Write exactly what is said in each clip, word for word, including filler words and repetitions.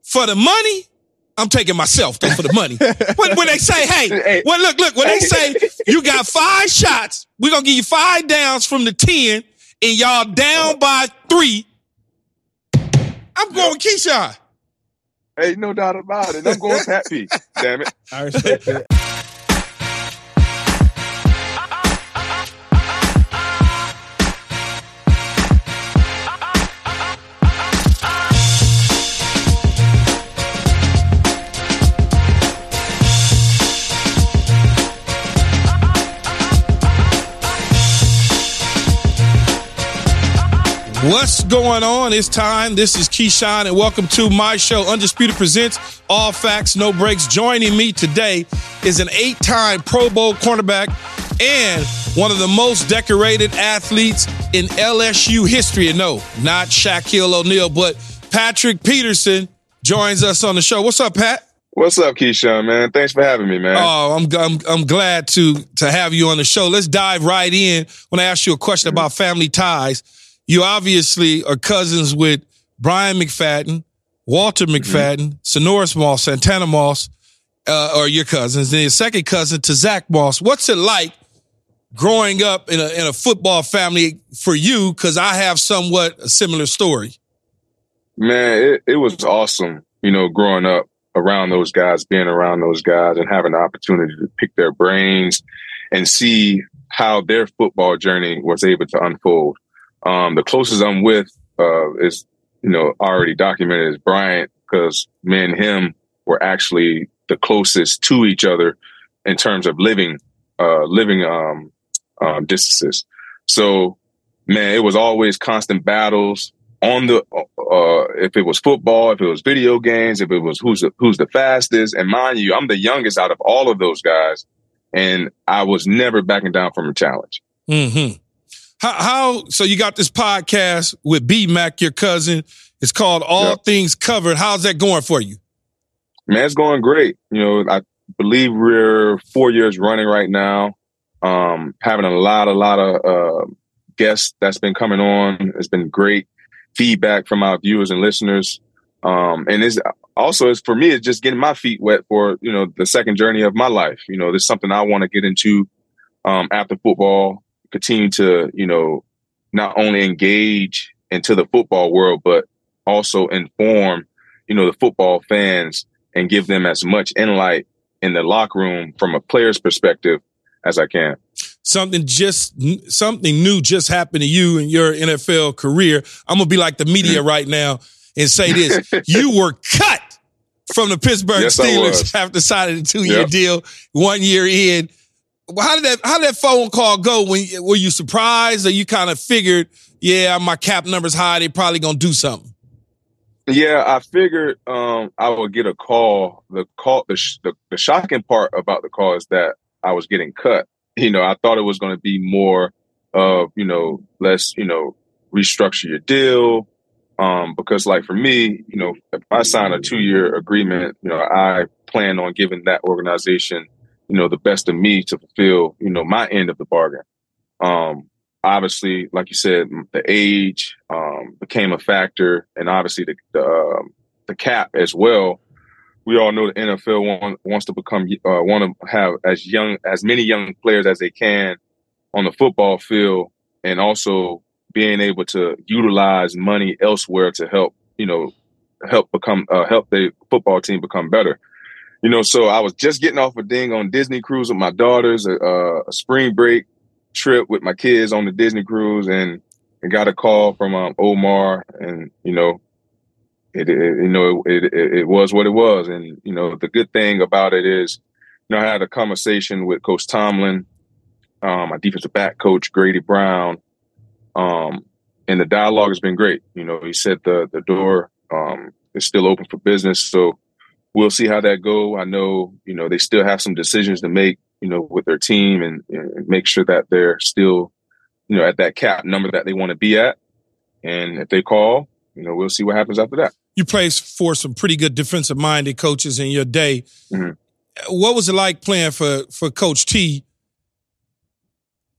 For the money, I'm taking myself though for the money. when, when they say, hey, hey, well, look, look, when they say you got five shots, we're going to give you five downs from the ten, and y'all down by three, I'm going with Keyshawn. Hey, no doubt about it. I'm going with Pat P. Damn it. I respect it. What's going on? It's time. This is Keyshawn, and welcome to my show, Undisputed Presents All Facts, No Breaks. Joining me today is an eight-time Pro Bowl cornerback and one of the most decorated athletes in L S U history. And no, not Shaquille O'Neal, but Patrick Peterson joins us on the show. What's up, Pat? What's up, Keyshawn, man? Thanks for having me, man. Oh, I'm I'm I'm glad to to have you on the show. Let's dive right in. When I ask you a question mm-hmm. about family ties, you obviously are cousins with Brian McFadden, Walter McFadden, mm-hmm. Sonoris Moss, Santana Moss, uh, are your cousins. Then your second cousin to Zach Moss. What's it like growing up in a in a football family for you? Because I have somewhat a similar story. Man, it, it was awesome, you know, growing up around those guys, being around those guys and having the opportunity to pick their brains and see how their football journey was able to unfold. Um, the closest I'm with uh, is, you know, already documented is Bryant, because me and him were actually the closest to each other in terms of living, uh, living um, um, distances. So, man, it was always constant battles on the, uh, if it was football, if it was video games, if it was who's the, who's the fastest. And mind you, I'm the youngest out of all of those guys, and I was never backing down from a challenge. Mm-hmm. How, how, so you got this podcast with B-Mac, your cousin. It's called All yep. Things Covered. How's that going for you? Man, it's going great. You know, I believe we're four years running right now. Um, having a lot, a lot of uh, guests that's been coming on. It's been great feedback from our viewers and listeners. Um, and it's also, it's, for me, it's just getting my feet wet for, you know, the second journey of my life. You know, this is something I want to get into um, after football. Continue to, you know, not only engage into the football world, but also inform, you know, the football fans and give them as much insight in the locker room from a player's perspective as I can. Something just, something new just happened to you in your N F L career. I'm going to be like the media right now and say this. You were cut from the Pittsburgh yes, Steelers after signing a two-year yep. deal, one year in. How did that how did that phone call go? When were you surprised, or you kind of figured, yeah, my cap number's high, they probably gonna do something? Yeah, I figured um, I would get a call. The call, the, sh- the the shocking part about the call is that I was getting cut. You know, I thought it was going to be more of, you know, let's, you know, restructure your deal. Um, because like for me, you know, if I sign a two year agreement, you know, I plan on giving that organization, you know, the best of me to fulfill, you know, my end of the bargain. Um, obviously, like you said, the age um, became a factor, and obviously the the, um, the cap as well. We all know the N F L want, wants to become, uh, want to have as young, as many young players as they can on the football field, and also being able to utilize money elsewhere to help, you know, help become, uh, help the football team become better. You know, so I was just getting off a ding on Disney cruise with my daughters, a, a spring break trip with my kids on the Disney cruise, and, and got a call from um, Omar, and, you know, it, it you know, it, it, it was what it was. And, you know, the good thing about it is, you know, I had a conversation with Coach Tomlin, um, my defensive back coach, Grady Brown, um, and the dialogue has been great. You know, he said the, the door um, is still open for business. So, we'll see how that go. I know, you know, they still have some decisions to make, you know, with their team, and, and make sure that they're still, you know, at that cap number that they want to be at. And if they call, you know, we'll see what happens after that. You played for some pretty good defensive-minded coaches in your day. Mm-hmm. What was it like playing for, for Coach T?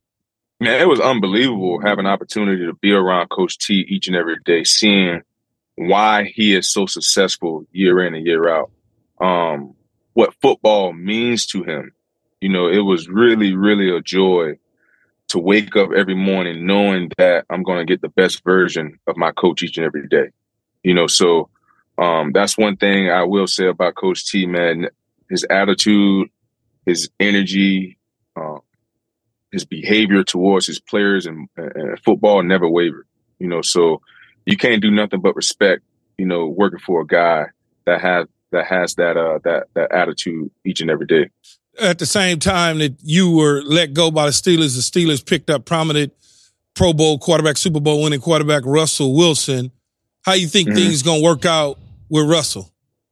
Man, it was unbelievable having an opportunity to be around Coach T each and every day, seeing why he is so successful year in and year out, um, what football means to him. You know, it was really, really a joy to wake up every morning knowing that I'm going to get the best version of my coach each and every day. You know, so um, that's one thing I will say about Coach T, man. His attitude, his energy, uh, his behavior towards his players and, and football never wavered. You know, so you can't do nothing but respect, you know, working for a guy that has that has that uh, that that attitude each and every day. At the same time that you were let go by the Steelers, the Steelers picked up prominent Pro Bowl quarterback, Super Bowl winning quarterback Russell Wilson. How you think mm-hmm. things going to work out with Russell?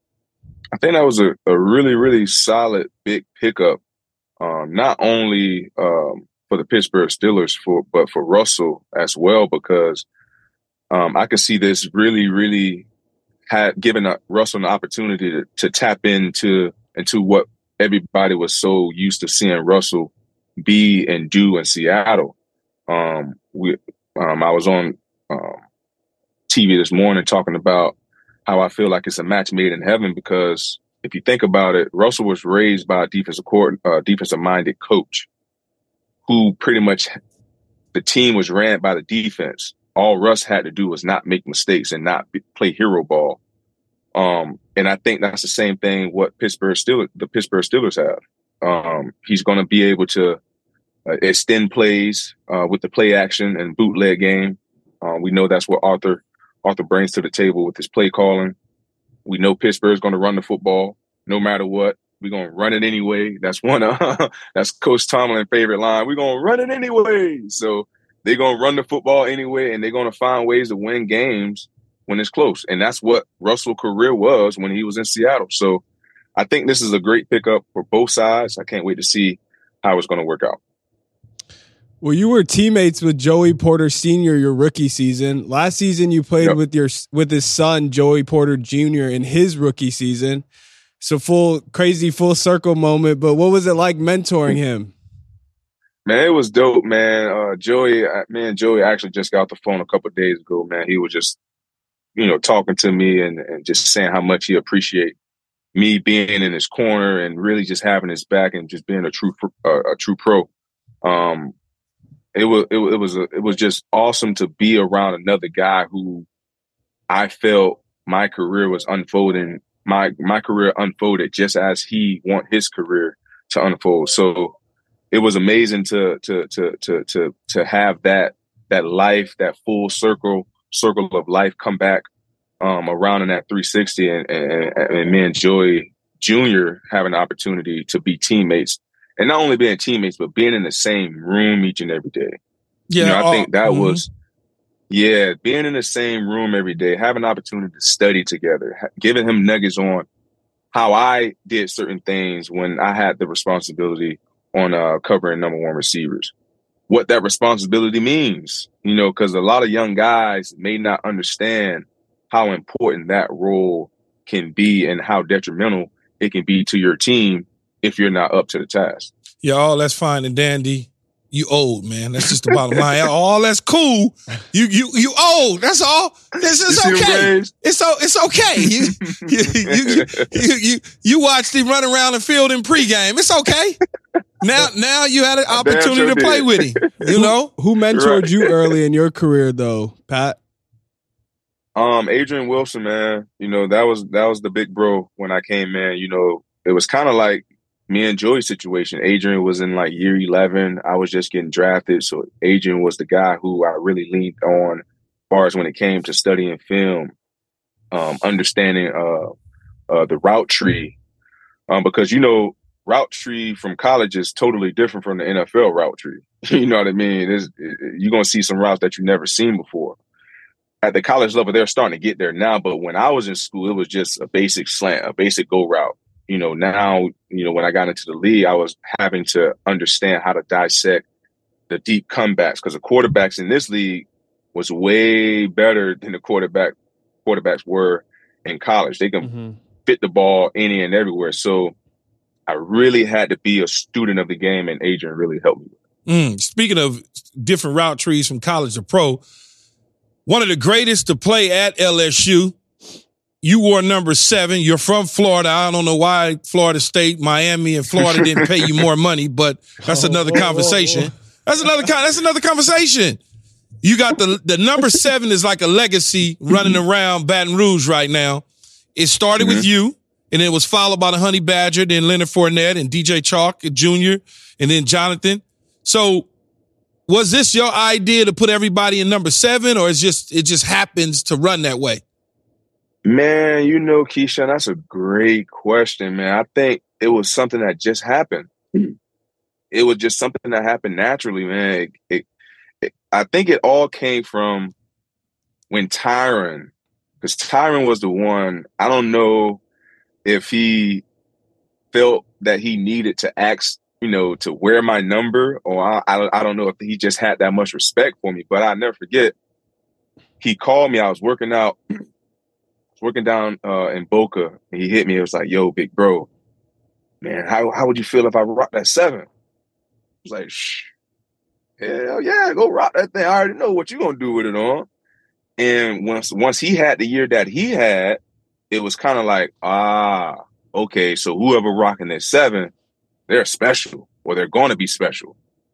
I think that was a, a really, really solid, big pickup, um, not only um, for the Pittsburgh Steelers, for but for Russell as well, because um, I could see this really, really had given a, Russell an opportunity to, to tap into into what everybody was so used to seeing Russell be and do in Seattle. Um, we, um, I was on um, T V this morning talking about how I feel like it's a match made in heaven, because if you think about it, Russell was raised by a defensive court, uh, defensive minded coach who pretty much the team was ran by the defense. All Russ had to do was not make mistakes and not be, play hero ball. Um, and I think that's the same thing what Pittsburgh Steelers, the Pittsburgh Steelers have. Um, he's going to be able to uh, extend plays uh, with the play action and bootleg game. Uh, we know that's what Arthur Arthur brings to the table with his play calling. We know Pittsburgh's going to run the football no matter what. We're going to run it anyway. That's one of that's Coach Tomlin's favorite line. We're going to run it anyway. So they're going to run the football anyway, and they're going to find ways to win games when it's close. And that's what Russell's career was when he was in Seattle. So I think this is a great pickup for both sides. I can't wait to see how it's going to work out. Well, you were teammates with Joey Porter Senior your rookie season. Last season, you played yep. with your with his son, Joey Porter Junior, in his rookie season. So full, crazy full circle moment. But what was it like mentoring him? Man, it was dope, man. Uh, Joey, me and Joey actually just got off the phone a couple of days ago, man. He was just, you know, talking to me and, and just saying how much he appreciates me being in his corner and really just having his back and just being a true uh, a true pro. Um, It was it, it was a, it was just awesome to be around another guy who I felt my career was unfolding. My my career unfolded just as he want his career to unfold. So it was amazing to to to to to to have that that life, that full circle circle of life come back um, around in that three sixty, and, and, and me and Joey Junior having the opportunity to be teammates. And not only being teammates, but being in the same room each and every day. Yeah, you know, I uh, think that mm-hmm. was, yeah, being in the same room every day, having an opportunity to study together, ha- giving him nuggets on how I did certain things when I had the responsibility on uh, covering number one receivers, what that responsibility means, you know, because a lot of young guys may not understand how important that role can be and how detrimental it can be to your team if you're not up to the task. Yeah, all that's fine and dandy. You old, man. That's just the bottom line. All that's cool. You you you old. That's all. This is okay. It's so it's okay. You you, you you you you watched him run around the field in pregame. It's okay. Now now you had an opportunity sure to play did. with him. You know who mentored right. you early in your career though, Pat? Um, Adrian Wilson, man. You know that was that was the big bro when I came in. You know it was kind of like me and Joey's situation. Adrian was in like year eleven. I was just getting drafted. So Adrian was the guy who I really leaned on as far as when it came to studying film, um, understanding uh, uh, the route tree. Um, because, you know, route tree from college is totally different from the N F L route tree. You know what I mean? It's, it, you're going to see some routes that you've never seen before. At the college level, they're starting to get there now. But when I was in school, it was just a basic slant, a basic go route. You know, now, you know, when I got into the league, I was having to understand how to dissect the deep comebacks because the quarterbacks in this league was way better than the quarterback quarterbacks were in college. They can mm-hmm. fit the ball any and everywhere. So I really had to be a student of the game, and Adrian really helped me. Mm, speaking of different route trees from college to pro, one of the greatest to play at L S U. You wore number seven. You're from Florida. I don't know why Florida State, Miami, and Florida didn't pay you more money, but that's another conversation. That's another that's another conversation. You got the the number seven is like a legacy running around Baton Rouge right now. It started mm-hmm. with you, and it was followed by the Honey Badger, then Leonard Fournette and D J Chalk Junior, and then Jonathan. So was this your idea to put everybody in number seven, or it's just it just happens to run that way? Man, you know, Keyshawn, that's a great question, man. I think it was something that just happened. It was just something that happened naturally, man. It, it, it, I think it all came from when Tyron, because Tyron was the one, I don't know if he felt that he needed to ask, you know, to wear my number, or I, I, I don't know if he just had that much respect for me, but I'll never forget. He called me. I was working out. working down uh, in Boca, and he hit me. It was like, yo, big bro, man, how how would you feel if I rock that seven? I was like, shh, hell yeah, go rock that thing. I already know what you're going to do with it on. And once once he had the year that he had, it was kind of like, ah, okay, so whoever rocking that seven, they're special, or they're going to be special.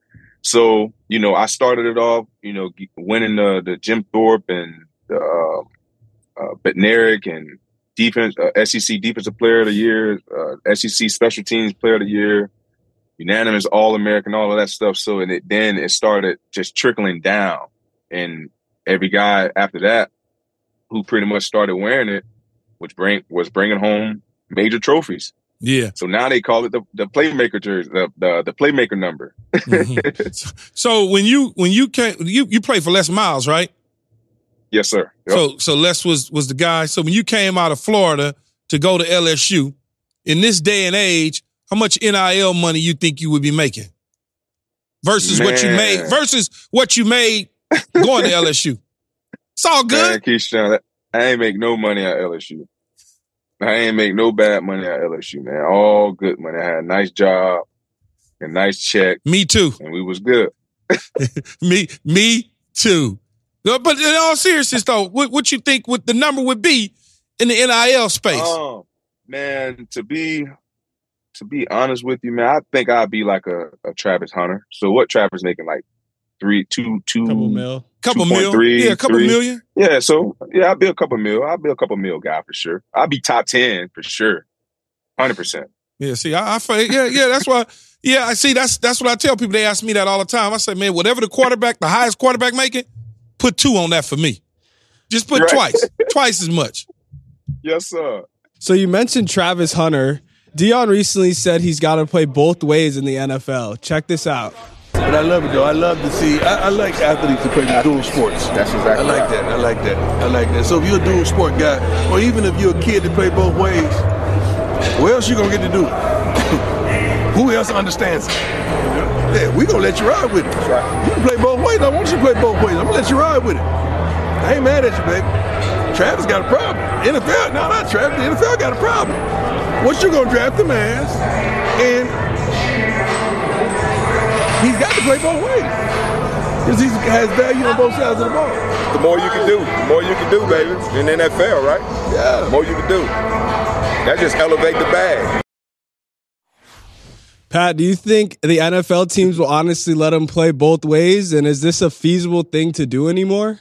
So, you know, I started it off, you know, winning the, the Jim Thorpe and the uh, Uh, Bednarik and defense, uh, S E C Defensive Player of the Year, uh, S E C Special Teams Player of the Year, unanimous All-American, all of that stuff. So, and it, then it started just trickling down, and every guy after that who pretty much started wearing it, which bring was bringing home major trophies. Yeah. So now they call it the, the playmaker jersey, the, the the playmaker number. Mm-hmm. So when you when you came, you you played for Les Miles, right? Yes, sir. Yep. So, so Les was was the guy. So when you came out of Florida to go to L S U, in this day and age, how much N I L money you think you would be making versus Man. what you made versus what you made going to L S U? It's all good. Man, Keyshawn, I ain't make no money at L S U. I ain't make no bad money at L S U, man. All good money. I had a nice job, a nice check. Me too. And we was good. me, me too. But in all seriousness, though, what, what you think what the number would be in the N I L space? Oh, man, to be to be honest with you, man, I think I'd be like a, a Travis Hunter. So what Travis making, like three, two, two, couple mil, couple mil, three, yeah, a couple three. million. Yeah, so yeah, I'll be a couple mil. I'll be a couple mil guy for sure. I'll be top ten for sure, hundred percent. Yeah, see, I, I yeah, yeah, that's why. Yeah, I see. That's that's what I tell people. They ask me that all the time. I say, man, whatever the quarterback, the highest quarterback making. Put two on that for me. Just put right. twice. Twice as much. Yes, sir. So you mentioned Travis Hunter. Deion recently said he's got to play both ways in the N F L. Check this out. But I love it, though. I love to see – I like athletes who play dual sports. That's exactly I like right. that. I like that. I like that. So if you're a dual sport guy, or even if you're a kid that play both ways, what else you going to get to do? Who else understands it? Yeah, we gonna let you ride with it. That's right. You can play both ways. I want you to play both ways. I'm gonna let you ride with it. I ain't mad at you, baby. Travis got a problem. N F L, no, not Travis. The N F L got a problem. What you gonna draft him as? And he's got to play both ways because he has value on both sides of the ball. The more you can do, the more you can do, baby. In the N F L, right? Yeah. The more you can do. That just elevate the bag. Pat, do you think the N F L teams will honestly let him play both ways? And is this a feasible thing to do anymore?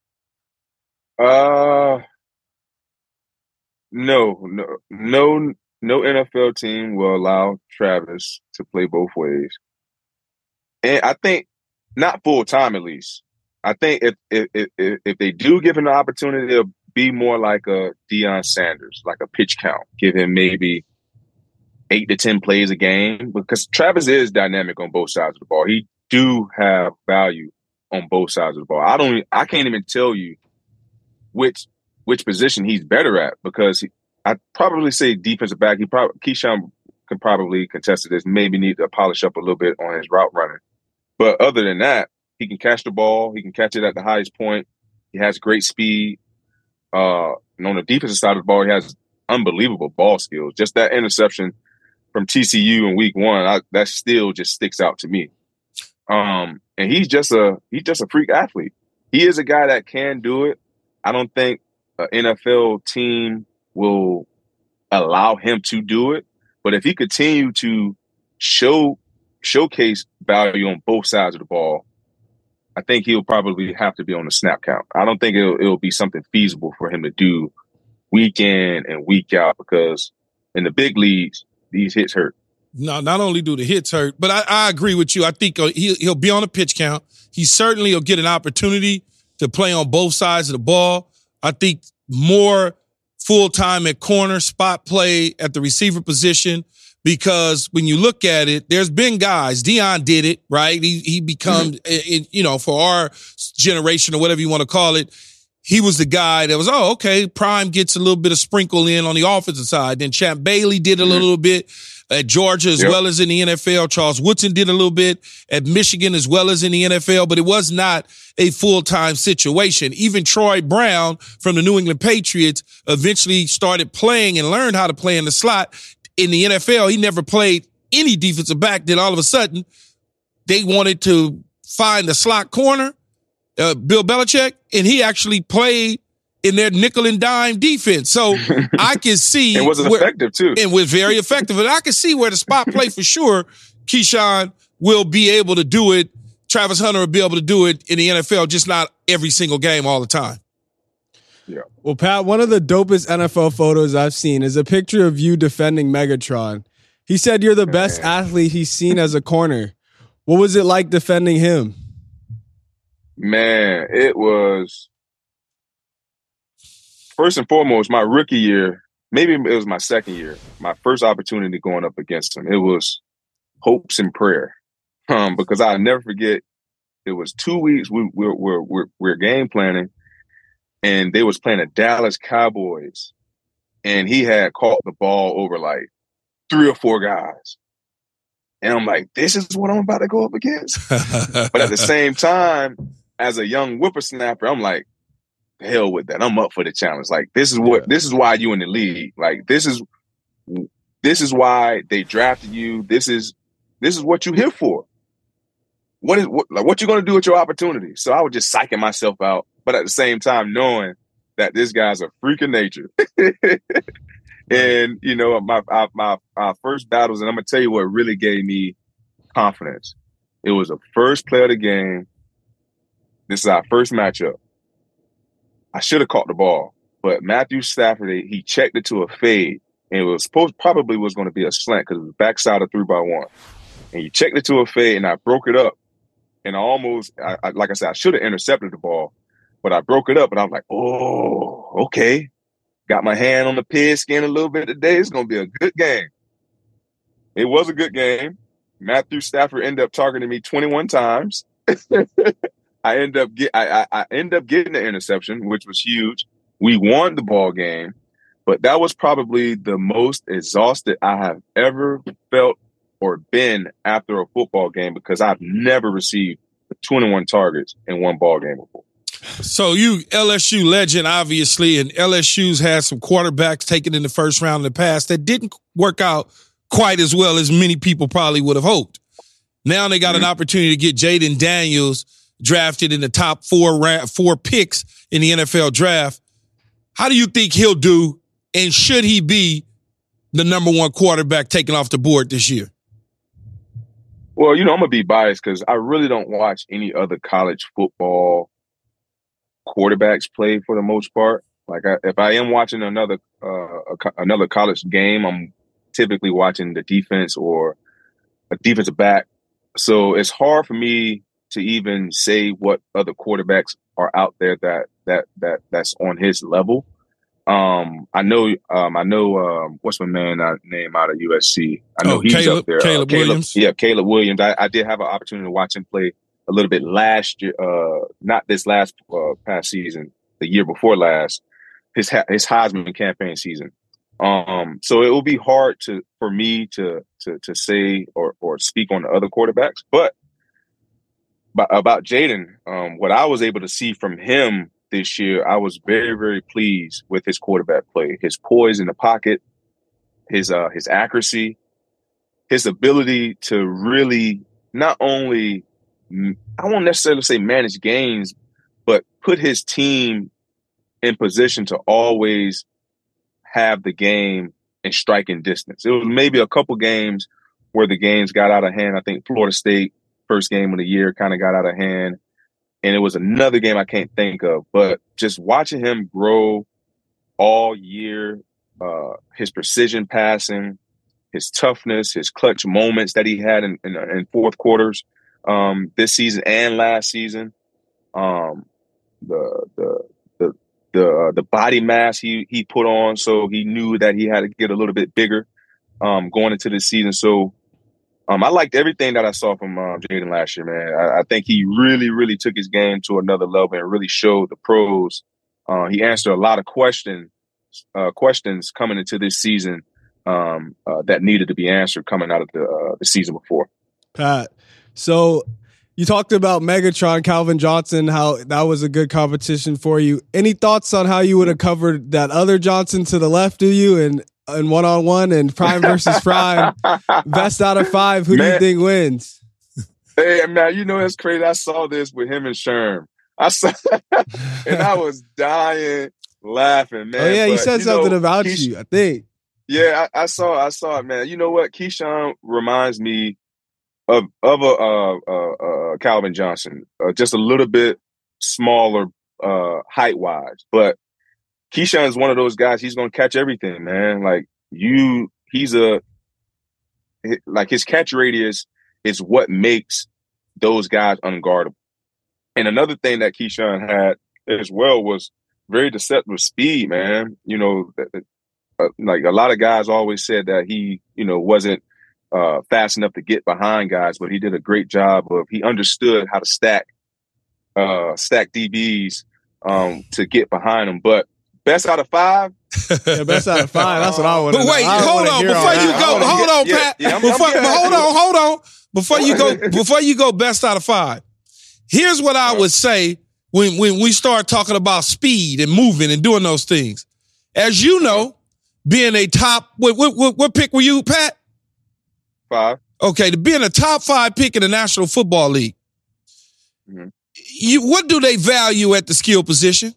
Uh, no, no, no, no N F L team will allow Travis to play both ways. And I think not full time, at least. I think if if if, if they do give him the opportunity, to be more like a Deion Sanders, like a pitch count. Give him maybe eight to ten plays a game, because Travis is dynamic on both sides of the ball. He do have value on both sides of the ball. I don't. I can't even tell you which which position he's better at, because he, I'd probably say defensive back. He probably Keyshawn can probably contest to this. Maybe need to polish up a little bit on his route running, but other than that, he can catch the ball. He can catch it at the highest point. He has great speed. Uh, and on the defensive side of the ball, he has unbelievable ball skills. Just that interception from T C U in week one, I, that still just sticks out to me. Um, and he's just a he's just a freak athlete. he is a guy that can do it. I don't think an N F L team will allow him to do it. But if he continue to show showcase value on both sides of the ball, I think he'll probably have to be on the snap count. I don't think it'll, it'll be something feasible for him to do week in and week out, because in the big leagues, these hits hurt. No, not only do the hits hurt, but I, I agree with you. I think he'll, he'll be on a pitch count. He certainly will get an opportunity to play on both sides of the ball. I think more full-time at corner, spot play at the receiver position, because when you look at it, there's been guys. Deion did it, right? He he become, mm-hmm. you know, for our generation or whatever you want to call it, he was the guy that was, oh, okay, Prime gets a little bit of sprinkle in on the offensive side. Then Champ Bailey did a mm-hmm. little bit at Georgia as yep. well as in the N F L. Charles Woodson did a little bit at Michigan as well as in the N F L, but it was not a full-time situation. Even Troy Brown from the New England Patriots eventually started playing and learned how to play in the slot. In the N F L, he never played any defensive back. Then all of a sudden, they wanted to find the slot corner, uh, Bill Belichick, and he actually played in their nickel and dime defense. So I can see. It was where, effective, too. And was very effective. And I can see where the spot play for sure, Keyshawn will be able to do it. Travis Hunter will be able to do it in the N F L, just not every single game all the time. Yeah. Well, Pat, one of the dopest N F L photos I've seen is a picture of you defending Megatron. He said you're the best athlete he's seen as a corner. What was it like defending him? Man, it was, first and foremost, my rookie year, maybe it was my second year, my first opportunity going up against him. It was hopes and prayer, um, because I'll never forget, it was two weeks, we, we're, we're, we're, we're game planning, and they was playing the Dallas Cowboys, and he had caught the ball over like three or four guys. And I'm like, this is what I'm about to go up against. But at the same time, as a young whippersnapper, I'm like, hell with that. I'm up for the challenge. Like, this is what, yeah. this is why you in the league. Like, this is, this is why they drafted you. This is, this is what you here for. What is, what, like, what you going to do with your opportunity? So I was just psyching myself out, but at the same time, knowing that this guy's a freak of nature. And, you know, my, my, my first battles, and I'm going to tell you what really gave me confidence. It was the first play of the game. This is our first matchup. I should have caught the ball, but Matthew Stafford, he checked it to a fade, and it was supposed probably was going to be a slant because it was backside of three by one. And he checked it to a fade, and I broke it up. And I almost, I, I, like I said, I should have intercepted the ball, but I broke it up, and I was like, oh, okay. Got my hand on the pigskin a little bit today. It's going to be a good game. It was a good game. Matthew Stafford ended up targeting me twenty-one times. I end up get I, I I end up getting the interception, which was huge. We won the ball game, but that was probably the most exhausted I have ever felt or been after a football game, because I've never received twenty-one targets in one ball game before. So you L S U legend, obviously, and L S U's had some quarterbacks taken in the first round in the past that didn't work out quite as well as many people probably would have hoped. Now they got mm-hmm. an opportunity to get Jaden Daniels drafted in the top four ra- four picks in the N F L draft. How do you think he'll do, and should he be the number one quarterback taken off the board this year? Well, you know, I'm going to be biased because I really don't watch any other college football quarterbacks play for the most part. Like, I, if I am watching another uh, a, another college game, I'm typically watching the defense or a defensive back. So it's hard for me to even say what other quarterbacks are out there that that that that's on his level. Um, I know, um, I know. Um, what's my man uh, name out of U S C? I know oh, he's Caleb, up there. Caleb, uh, Caleb Williams. Yeah, Caleb Williams. I, I did have an opportunity to watch him play a little bit last year. Uh, not this last uh, past season, the year before last. His his Heisman campaign season. Um, so it will be hard to for me to to to say or or speak on the other quarterbacks, but. But about Jaden, um, what I was able to see from him this year, I was very, very pleased with his quarterback play. His poise in the pocket, his uh, his accuracy, his ability to really not only, I won't necessarily say manage games, but put his team in position to always have the game in striking distance. It was maybe a couple games where the games got out of hand. I think Florida State, first game of the year, kind of got out of hand. And it was another game I can't think of. But just watching him grow all year, uh, his precision passing, his toughness, his clutch moments that he had in, in, in fourth quarters um, this season and last season, um, the the the the, uh, the body mass he he put on, so he knew that he had to get a little bit bigger um, going into the season. So um, I liked everything that I saw from um, Jaden last year, man. I, I think he really, really took his game to another level and really showed the pros. Uh, he answered a lot of questions uh, questions coming into this season um, uh, that needed to be answered coming out of the uh, the season before. Pat, so you talked about Megatron, Calvin Johnson, how that was a good competition for you. Any thoughts on how you would have covered that other Johnson to the left of you and and one on one and Prime versus Prime? Best out of five, who man, do you think wins? Hey man, you know it's crazy. I saw this with him and Sherm. I saw, and I was dying laughing, man. Oh yeah, but, he said something know, about Keish- you, I think. Yeah, I, I saw, I saw it, man. You know what? Keyshawn reminds me of of a uh, uh, uh, Calvin Johnson, uh, just a little bit smaller uh, height wise, but Keyshawn is one of those guys. He's going to catch everything, man. Like you, he's a like his catch radius is what makes those guys unguardable. And another thing that Keyshawn had as well was very deceptive speed, man. You know, uh, like a lot of guys always said that he, you know, wasn't uh, fast enough to get behind guys, but he did a great job of, he understood how to stack, uh, stack D Bs um, to get behind them. But best out of five? Yeah, best out of five. That's what I want to But wait, I hold on. Before you go, hold on, yeah, Pat. yeah, I'm, before, I'm hold on, hold on. Before you go, before you go best out of five, here's what I would say when, when we start talking about speed and moving and doing those things. As you know, being a top, what, what, what, what pick were you, Pat? Five. Okay, to being a top five pick in the National Football League, mm-hmm. you what do they value at the skill position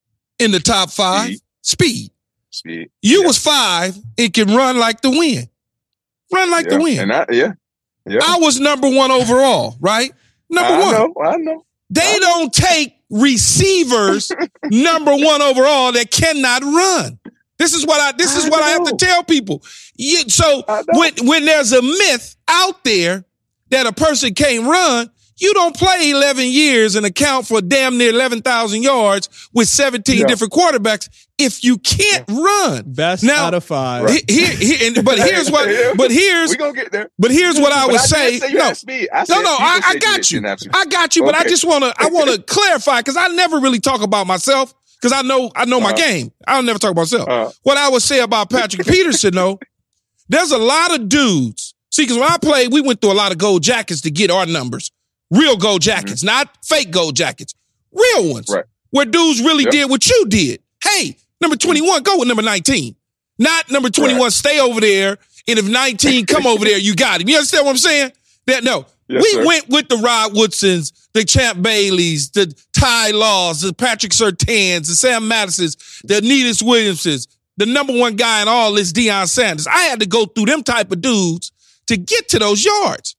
in the top five? Speed. Speed. Speed. You yeah. was five and can run like the wind. Run like yeah. the wind. And I, yeah. yeah. I was number one overall, right? Number I one. Know, I know. They I know. don't take receivers number one overall that cannot run. This is what I this is I what know. I have to tell people. You, so when when there's a myth out there that a person can't run, you don't play eleven years and account for damn near eleven thousand yards with seventeen yeah. different quarterbacks if you can't yeah. run. Best now, out of five. Right. Here, here, and, but here's what. But here's we gonna get there. But here's what I would I say. say no, I no, no. I, I got you. I got you. But okay. I just wanna I wanna clarify because I never really talk about myself. Because I know I know uh-huh. my game. I'll never talk about myself. Uh-huh. What I would say about Patrick Peterson, though, there's a lot of dudes. See, because when I played, we went through a lot of gold jackets to get our numbers. Real gold jackets, mm-hmm. not fake gold jackets. Real ones. Right. Where dudes really yep. did what you did. Hey, number twenty-one, go with number nineteen. Not number twenty-one, right. stay over there. And if nineteen come over there, you got him. You understand what I'm saying? That no. Yes, we sir. went with the Rod Woodsons, the Champ Baileys, the Ty Laws, the Patrick Surtains, the Sam Madisons, the Aeneas Williamsons, the number one guy in all this, Deion Sanders. I had to go through them type of dudes to get to those yards.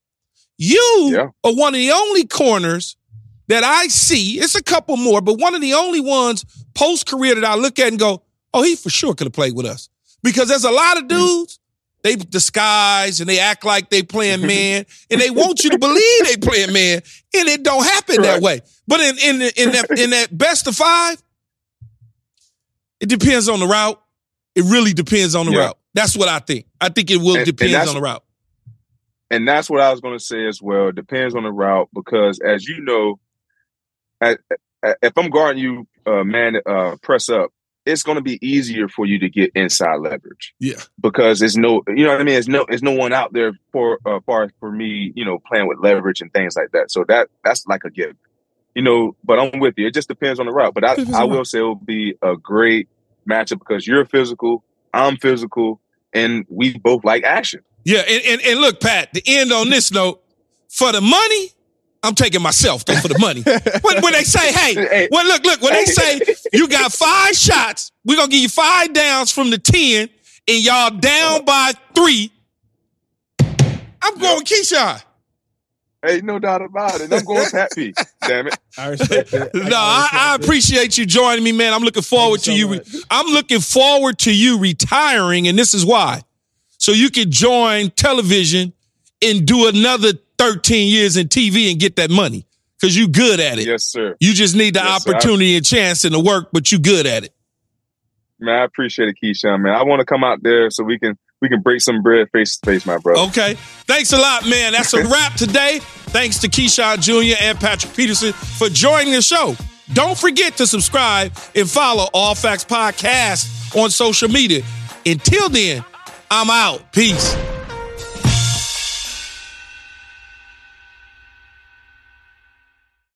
You yeah. are one of the only corners that I see, it's a couple more, but one of the only ones post-career that I look at and go, oh, he for sure could have played with us. Because there's a lot of dudes, they disguise and they act like they playing man, and they want you to believe they playing man, and it don't happen Correct. that way. But in in in that in that best of five, it depends on the route. It really depends on the yeah. route. That's what I think. I think it will and, depend and on the route. And that's what I was going to say as well. It depends on the route because, as you know, at, at, if I'm guarding you, uh, man, uh, press up, it's going to be easier for you to get inside leverage. Yeah. Because there's no, you know what I mean? There's no, there's no one out there for, uh, far for me, you know, playing with leverage and things like that. So that, that's like a gift, you know, but I'm with you. It just depends on the route. But I, I will say it will be a great matchup because you're physical, I'm physical, and we both like action. Yeah. And, and, and look, Pat, the end on this note, for the money, I'm taking myself though for the money. when, when they say, hey, hey, well, look, look, when they say you got five shots, we're gonna give you five downs from the ten, and y'all down by three. I'm going yep. Keyshawn. Hey, no doubt about it. I'm going Pat P. Damn it. I respect it. no, I, I, I appreciate you joining me, man. I'm looking forward Thank to you. So I'm looking forward to you retiring, and this is why. So you can join television and do another thirteen years in T V and get that money because you good at it. Yes, sir. You just need the yes, opportunity sir. and chance and the work, but you good at it. Man, I appreciate it, Keyshawn, man. I want to come out there so we can we can break some bread face to face, my brother. Okay. Thanks a lot, man. That's a wrap today. Thanks to Keyshawn Junior and Patrick Peterson for joining the show. Don't forget to subscribe and follow All Facts Podcast on social media. Until then, I'm out. Peace.